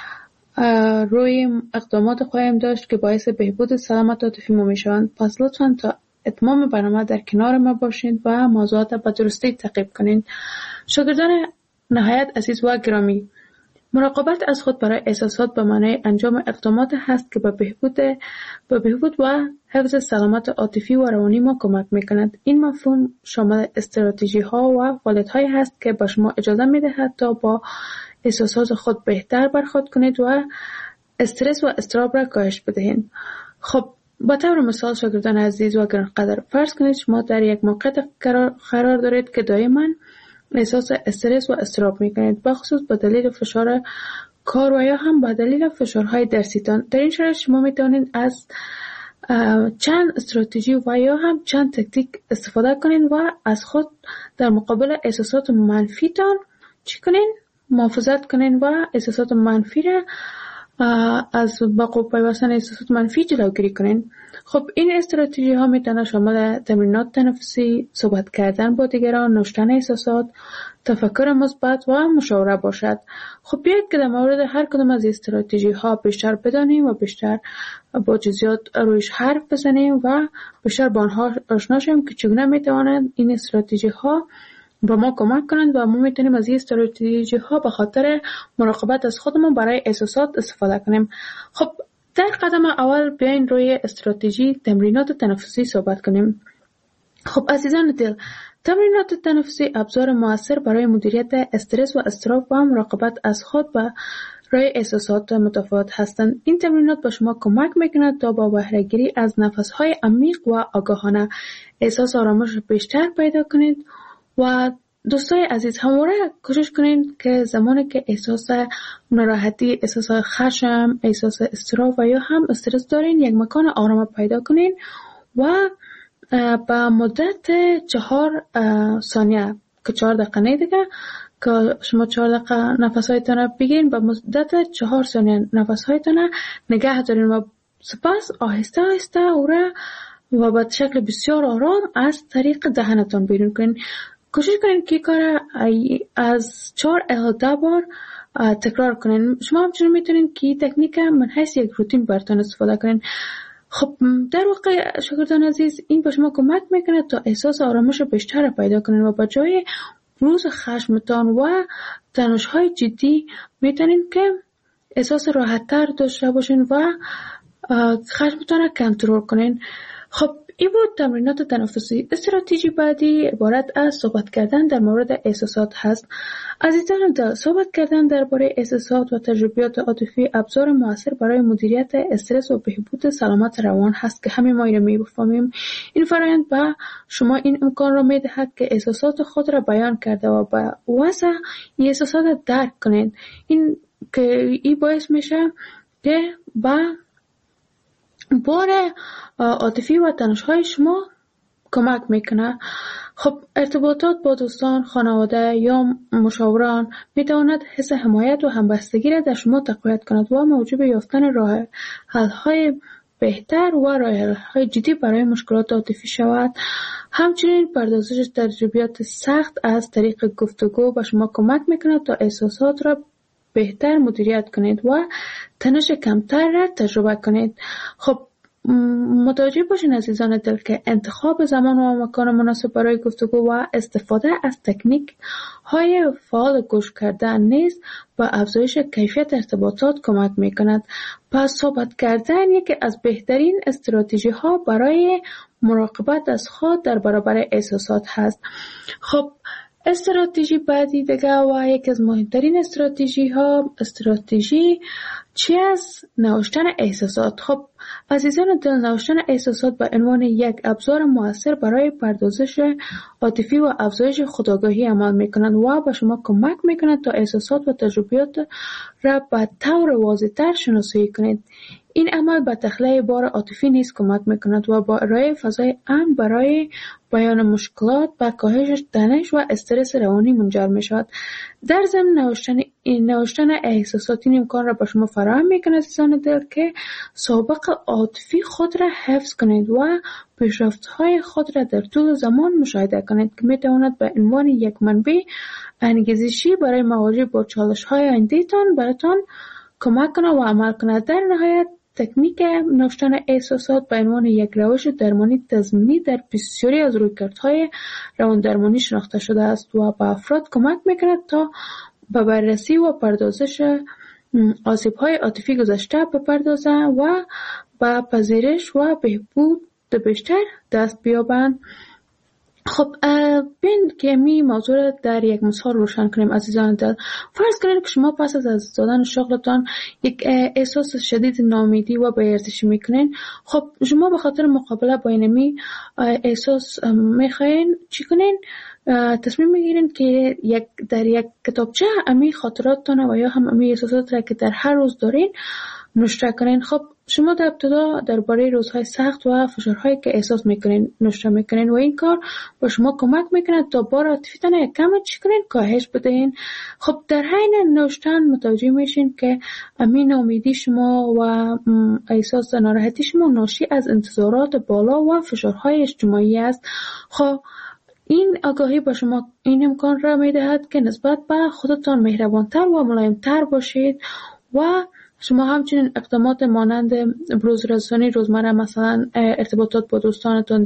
روی اقدامات خواهیم داشت که باعث بهبود سلامت عاطفی ما میشوند. پس لطفاً تا اتمام برنامه در کنار ما باشید و موضوعات به درستی تعقیب کنید. شاگردان نهایت عزیز و گرامی، مراقبت از خود برای احساسات به معنای انجام اقدامات هست که به بهبود و حفظ سلامت عاطفی و روانی ما کمک میکند. این مفهوم شامل استراتژی ها و فعالیت هایی هست که به شما اجازه میدهد تا با احساسات خود بهتر برخورد کنید و استرس و اضطراب را کاهش بدهید. خب با طور مثال شاگردان عزیز و گرانقدر، فرض کنید شما در یک موقعیت قرار دارید که دائما احساس استرس و اضطراب میکنید، بخصوص به دلیل فشار کار و یا هم به دلیل فشارهای درسیتان. در این شرایط شما میتونید از چند استراتژی و یا هم چند تکتیک استفاده کنید و از خود در مقابل احساسات منفیتان چی کنید؟ محافظت کنید و احساسات منفی را از بقا پیوستن احساسات منفی جلوگیری کنید. خب این استراتژی ها میتونه شامل تمرینات تنفسی، صحبت کردن با دیگران، نوشتن احساسات، تفکر مثبت و مشاوره باشد. خب بیاید که در مورد هر کدام از استراتژی ها بیشتر بدانیم و بیشتر با جزئیات رویش حرف بزنیم و بیشتر با آنها آشنا شویم که چگونه میتوانند این استراتژی ها با ما کمک کنند و ما میتونیم از این استراتژی ها به خاطر مراقبت از خودمون برای احساسات استفاده کنیم. خب در قدم اول بیاین روی استراتژی تمرینات تنفسی صحبت کنیم. خب عزیزان دل، تمرینات تنفسی ابزار موثر برای مدیریت استرس و اضطراب و مراقبت از خود و روی احساسات متفاوت هستند. این تمرینات به شما کمک میکند تا با بهره گیری از نفسهای عمیق و آگاهانه احساس آرامش بیشتر پیدا کنید. و دوستای عزیز، همواره کوشش کنید که زمانی که احساس ناراحتی، احساس خشم، احساس اضطراب و یا هم استرس دارین، یک مکان آرام پیدا کنید و با مدت 4 ثانیه که 4 دقیقه نه دیگه، که شما 4 دقیقه نفسهایتان را بگیرین، با مدت 4 ثانیه نفسهایتان نگه دارین و سپس آهسته آهسته او را و به شکل بسیار آرام از طریق دهنتان بیرون کنین. کوشش کنین که کار از 4 الی 10 بار تکرار کنین. شما همچنین میتونین که تکنیک من حیث یک روتین براتون استفاده کنین. خب در واقع شاگردان عزیز، این به شما کمک میکنه تا احساس آرامش بیشتر پیدا کنین و با جای بروز خشمتان و تنش‌های جدی میتونین که احساس راحت‌تر داشته باشین و خشمتان را کنترل کنین. خب این بود تمرینات تنفسی. استراتژی بعدی عبارت از صحبت کردن در مورد احساسات هست. عزیزان دل، صحبت کردن درباره احساسات و تجربیات عاطفی ابزار موثر برای مدیریت استرس و بهبود سلامت روان هست که همه ما این را می‌فهمیم. این فرآیند به شما این امکان را می‌دهد که احساسات خود را بیان کرده و به وضع این احساسات درک کنید. این باعث میشه که با بار عاطفی و تنش‌های شما کمک میکنه. خب ارتباطات با دوستان، خانواده یا مشاوران میتواند حس حمایت و همبستگی را در شما تقویت کند و موجب یافتن راه حل‌های بهتر و راه حل‌های جدی برای مشکلات عاطفی شود. همچنین پردازش تجربیات سخت از طریق گفتگو به شما کمک میکند تا احساسات را بهتر مدیریت کنید و تنش کمتر را تجربه کنید. خب متوجه باشین عزیزان دل که انتخاب زمان و مکان مناسب برای گفتگو و استفاده از تکنیک های فعال گوش کردن نیز به افزایش کیفیت ارتباطات کمک می کند. پس صحبت کردن یکی از بهترین استراتژی ها برای مراقبت از خود در برابر احساسات هست. خب استراتژی بعدی دیگه و یکی از مهمترین استراتژی چی از نوشتن احساسات. خب عزیزان دل، نوشتن احساسات به عنوان یک ابزار موثر برای پردازش عاطفی و افزایش خودآگاهی عمل میکنند و به شما کمک میکنند تا احساسات و تجربیات را به طور واضح‌تر شناسایی کنید. این عمل به تخلیه بار عاطفی نیز کمک میکند و با ارائه فضای امن برای بیان مشکلات به کاهش تنش و استرس روانی منجر میشود. در ضمن نوشتن احساسات این امکان را به شما فراهم میکند عزیزان دل که سابق عاطفی خود را حفظ کنید و پیشرفت‌های خود را در طول زمان مشاهده کنید که میتواند به عنوان یک منبع انگیزشی برای مواجهه با چالش‌های آینده‌تان براتان کمک کنه و عمل کنه. در نهایت تکنیک نوشتن احساسات به عنوان یک روش درمانی تضمینی در بسیاری از رویکردهای رواندرمانی شناخته شده است و به افراد کمک میکند تا به بررسی و پردازش آسیب‌های عاطفی گذشته بپردازند و به پذیرش و بهبود بیشتر دست بیابند. خب بین که می موضوع در یک مثال روشن کنیم عزیزان دل. فرض کنید که شما پس از دادن شغلتان یک احساس شدید ناامیدی و بی‌ارزشی میکنین. خب شما به خاطر مقابله با اینمی احساس میخواین چی کنین؟ تصمیم میگیرین که در یک کتابچه امی خاطراتتان و یا هم امی احساسات را که در هر روز دارین نوشته کنین. خب شما در ابتدا درباره روزهای سخت و فشارهایی که احساس میکنین نوشته میکنین و این کار با شما کمک میکنه تا بار عاطفیتان یک کم چی کنین کاهش بدهین. خب در حین نوشتن متوجه میشین که امین امیدی شما و احساس ناراحتی شما ناشی از انتظارات بالا و فشارهای اجتماعی است. خب این آگاهی با شما این امکان را میدهد که نسبت به خودتان مهربانتر و ملایمتر باشید و شما همچنین اقدامات مانند بروزرسانی روزمره، مثلا ارتباطات با دوستانتان،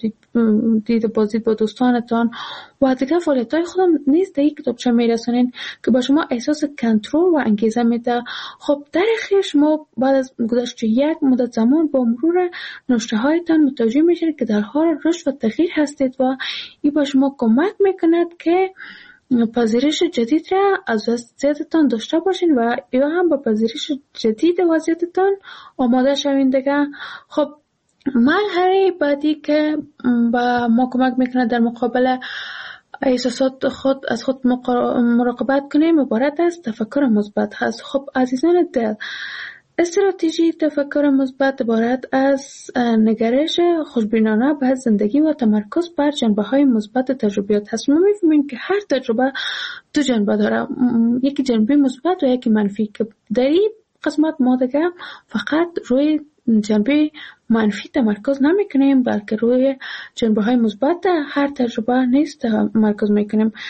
دید بازدید با دوستانتان و دیگر فعالیت‌های خودم نیز در یک کتابچه میرسونین که با شما احساس کنترل و انگیزه میده. خب در اخیر شما بعد از گذشت یک مدت زمان با مرور نوشته‌هایتان متوجه میشید که در حال رشد و تغییر هستید و این با شما کمک میکند که پذیرش جدید را از وضعیتتان داشته باشین و یا هم با پذیرش جدید وضعیتتان آماده شوین دیگه. خب مرحله بعدی که با ما کمک میکنه در مقابل احساسات از خود مراقبت کنیم عبارت از تفکر مثبت هست. خب عزیزان دل، استراتژی تفکر مثبت عبارت از نگرش خوشبینانه به زندگی و تمرکز بر جنبه‌های مثبت تجربیات هست. ما می‌فهمیم که هر تجربه دو جنبه داره، یکی جنبه مثبت و یکی منفی، که در این قسمت ما دیگه فقط روی جنبه منفی تمرکز نمی‌کنیم بلکه روی جنبه‌های مثبت هر تجربه نیز تمرکز می‌کنیم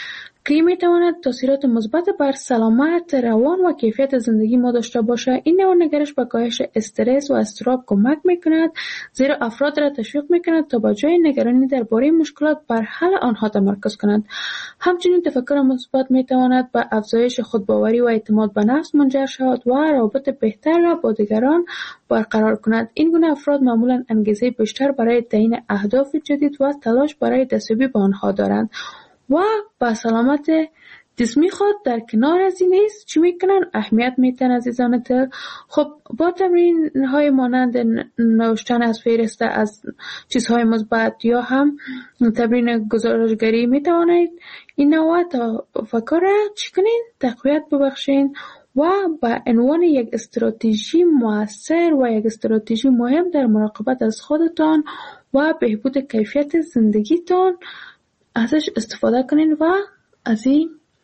که میتواند تاثیرات مثبت بر سلامت روان و کیفیت زندگی ما داشته باشه. این نوع نگرش به کاهش استرس و اضطراب کمک میکند، زیرا افراد را تشویق میکند تا به جای نگرانی درباره مشکلات بر حل آنها تمرکز کنند. همچنین تفکر مثبت میتواند به افزایش خودباوری و اعتماد به نفس منجر شود و روابط بهتر را با دیگران برقرار کند. این گونه افراد معمولا انگیزه بیشتر برای تعیین اهداف جدید و تلاش برای دستیابی به آنها دارند و با سلامت جسمی خود در کنار از این نیز چی میکنن؟ اهمیت میتن عزیزان دل. خب با تمرین های مانند نوشتن از فهرست از چیزهای مثبت یا هم تمرین گزارشگری میتوانید این نوع تفکر را چی کنین؟ تقویت ببخشین و به عنوان یک استراتژی مؤثر و یک استراتژی مهم در مراقبت از خودتان و بهبود کیفیت زندگیتان ازش استفاده کنین و از این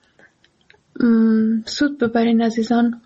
سود ببرین عزیزان.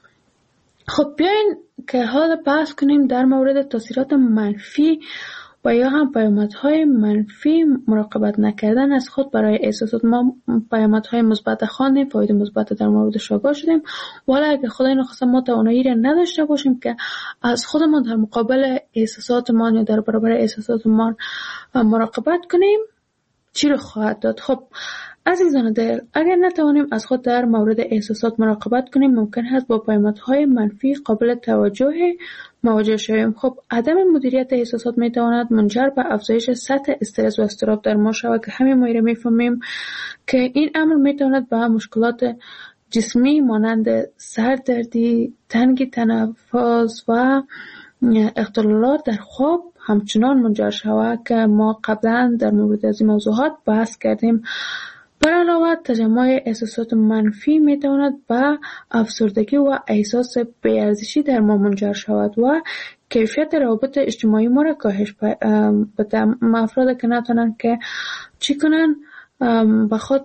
خب بیاین که حالا بحث کنیم در مورد تاثیرات منفی و یا هم پیامدهای منفی مراقبت نکردن از خود برای احساسات. ما پیامدهای مثبت خواندیم، فواید مثبت در موردش آگاه شدیم، ولی اگه خدای نخواسته ما توانایی را نداشته باشیم که از خودمان در مقابل احساساتمان یا در برابر احساساتمان مراقبت کنیم، چی رو خواهد داد؟ خب عزیزان دل، اگر نتوانیم از خود در مورد احساسات مراقبت کنیم، ممکن است با پیامدهای منفی قابل توجه مواجه شویم. خب عدم مدیریت احساسات میتواند منجر به افزایش سطح استرس و اضطراب در ما شود که همین ما را میفهمیم که این امر میتواند به مشکلات جسمی مانند سردردی، تنگی تنفس و اختلالات در خواب همچنان منجر شود که ما قبلا در مورد از این موضوعات بحث کردیم. بر علاوه تجمع احساسات منفی میتواند به افسردگی و احساس بی‌ارزشی در ما منجر شود و کیفیت روابط اجتماعی ما را کاهش بده. افراد که نتونن که چی کنن به خود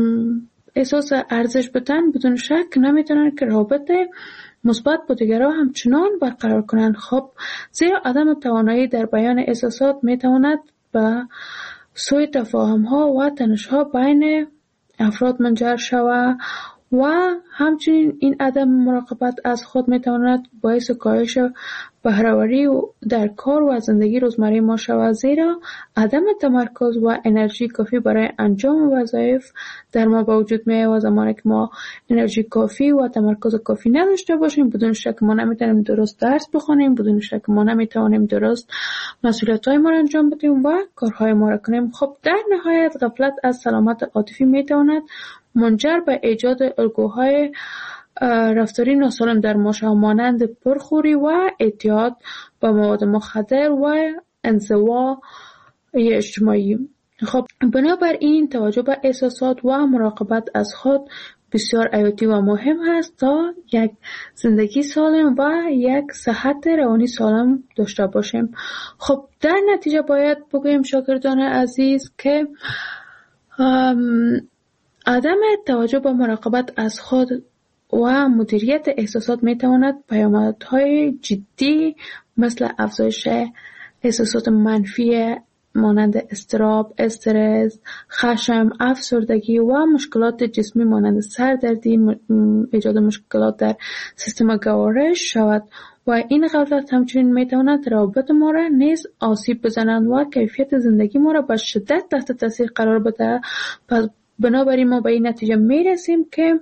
احساس ارزش بدن، بدون شک نمیتونن که روابط مثبت با دیگران همچنان برقرار کنن. خب زیرا عدم توانایی در بیان احساسات میتواند به سوء تفاهم ها و تنش ها بین افراد منجر شود و همچنین این عدم مراقبت از خود میتواند باعث کاهش بهره‌وری در کار و زندگی روزمره ما شود، زیرا عدم تمرکز و انرژی کافی برای انجام وظایف در ما به وجود میاد و زمانی که ما انرژی کافی و تمرکز کافی نداشته باشیم، بدون شک ما نمیتونیم درست درس بخونیم، بدون شک ما نمیتونیم درست مسئولیت‌های ما را انجام بدیم و کارهای ما را کنیم. خب در نهایت غفلت از سلامت عاطفی میتواند منجر به ایجاد الگوهای رفتاری ناسالم در ما شود، مانند پرخوری و اعتیاد به مواد مخدر و انزوا اجتماعی. خب بنابراین توجه به احساسات و مراقبت از خود بسیار حیاتی و مهم است تا یک زندگی سالم و یک صحت روانی سالم داشته باشیم. خب در نتیجه باید بگویم شاگردان عزیز که عدم توجه به مراقبت از خود و مدیریت احساسات میتواند پیامدهای جدی مثل افزایش احساسات منفی مانند اضطراب، استرس، خشم، افسردگی و مشکلات جسمی مانند سردردی، ایجاد مشکلات در سیستم گوارش شود و این غفلت همچنین میتواند روابط ما را نیز آسیب بزنند و کیفیت زندگی ما را به شدت تحت تاثیر قرار بده. پس بنابراین ما به این نتیجه میرسیم که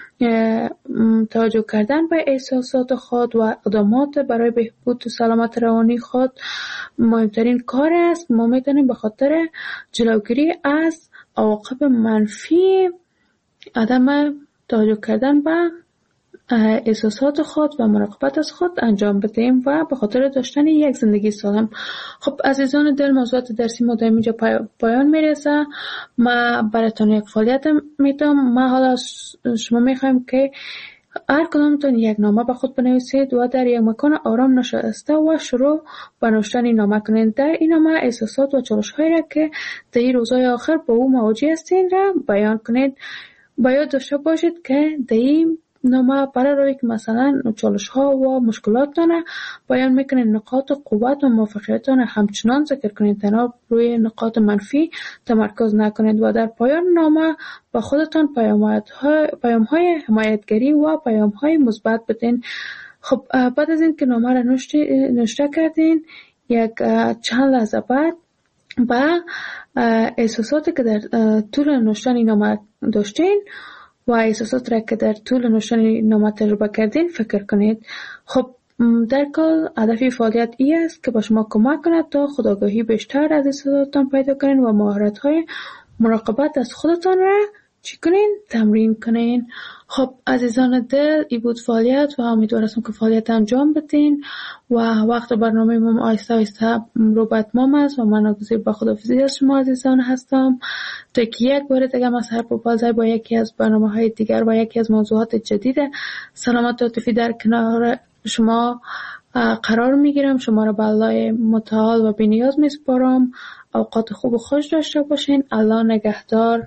توجه کردن به احساسات خود و اقدامات برای بهبود سلامت روانی خود مهمترین کار است. ما میتونیم به خاطر جلوگیری از عواقب منفی عدم توجه کردن به احساسات خود و مراقبت از خود انجام بدهیم و به خاطر داشتن یک زندگی سالم. خب عزیزان دل، موضوعات درسی ما در اینجا پایان میرسه. ما براتون یک فعالیت میدم. ما حالا شما میخوایم که هر کدامتون یک نامه به خود بنویسید و در یک مکان آرام نشسته و شروع به نوشتن این نامه کنید. در این نامه احساسات و چالش‌هایی را که در این روزهای آخر با او مواجه هستین را بیان کنید. باید داشته باشید که در این نامه برای روی که مثلا چالش ها و مشکلاتتان بیان میکنین، نقاط قوت و موفقیتتان همچنان ذکر کنین، تنها روی نقاط منفی تمرکز نکنید و در پایان نامه با خودتان پیام های حمایتگری و پیام های مثبت بدین. خب بعد از این که نامه را نوشته کردین، یک چند لحظه بعد با احساساتی که در طول نوشتن نامه داشتین و احساسات را که در طول نوشتن نامه تجربه کردین فکر کنید. خب در کل هدف فعالیت ای است که با شما کمک کند تا خودآگاهی بیشتر از احساساتتان پیدا کنین و مهارت‌های مراقبت از خودتان را چی کنین؟ تمرین کنین. خب عزیزان دل، ای بود فعالیت و امیدوار هستم که فعالیت انجام بدین و وقت برنامه ما آیسته آیسته رو به اتمام است و من ناگزیر با خداحافظی از شما عزیزان هستم تا که یک بار دیگه ما سر بپازای با یکی از برنامه‌های دیگر و یکی از موضوعات جدید سلامت عاطفی در کنار شما قرار میگیرم. شما را به الله متعال و بی‌نیاز میسپارم. اوقات خوب و خوش داشته باشین. الله نگهدار.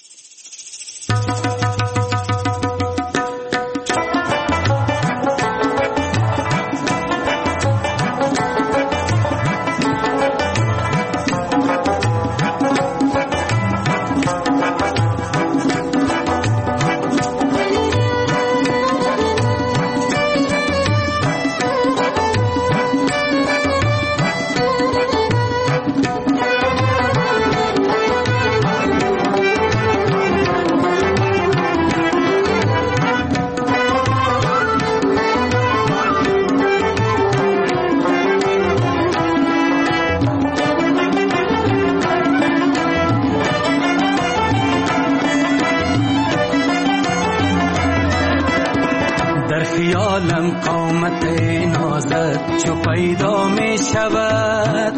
خیالم قامت نازت چو پیدا می شود،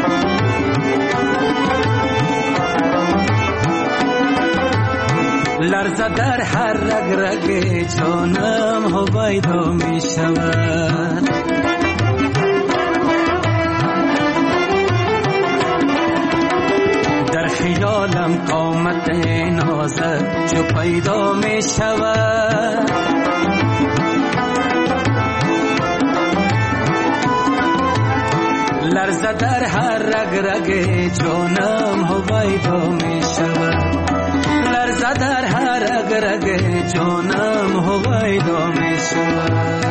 لرزه در هر رگ رگ جانم هویدا می شود. در خیالم قامت نازت چو پیدا می شود، لرزه در هر رگ رگ جانم هویدا می شود، لرزه در هر رگ رگ جانم هویدا می شود.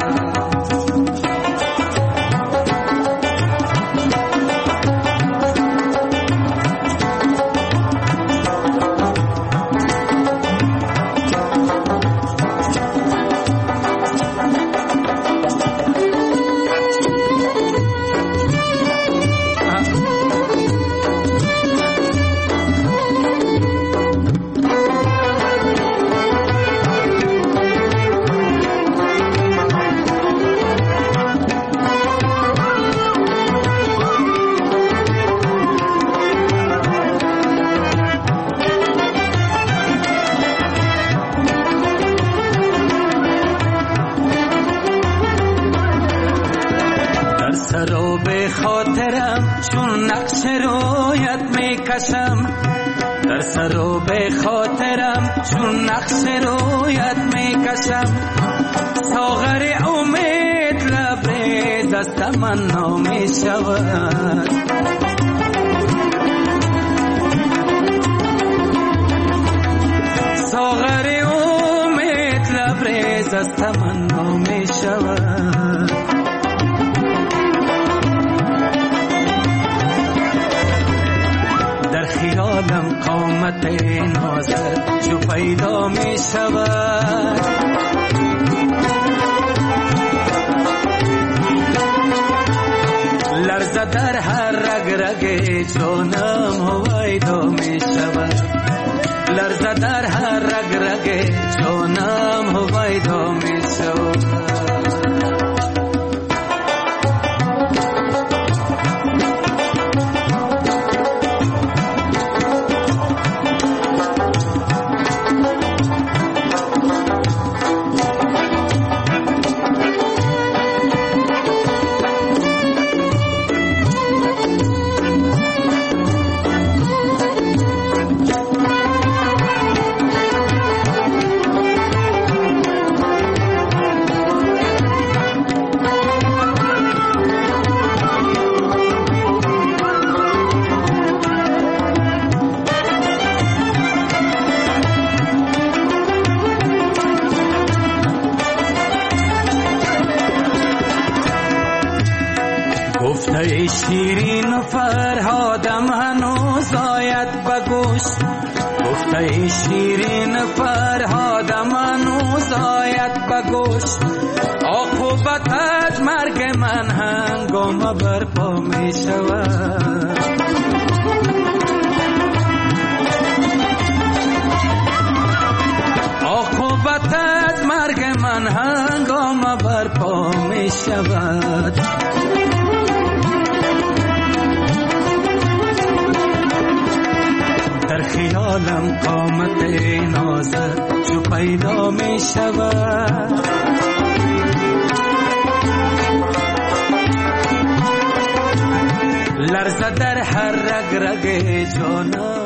در سر به خاطرم چون نقش رویت می کشم، ساغر امید لبریز از تمنا می شود، ساغر امید لبریز از تمنا می شود. خیالم قامت نازت جو پیدا می شود، لرزه در هر رگ رگ جانم هویدا می شود، لرزه در هر رگ رگ جانم هویدا می شود. فرهادم هنوز آید به گوش، گفته شیرین فرهادم هنوز آید به گوش. عاقبت از مرگ من هنگام برپا می شود. عاقبت از مرگ من هنگام برپا می شود. در خیالم قامت نازت جو پیدا می شود. لرزه در هر رگ رگ جانم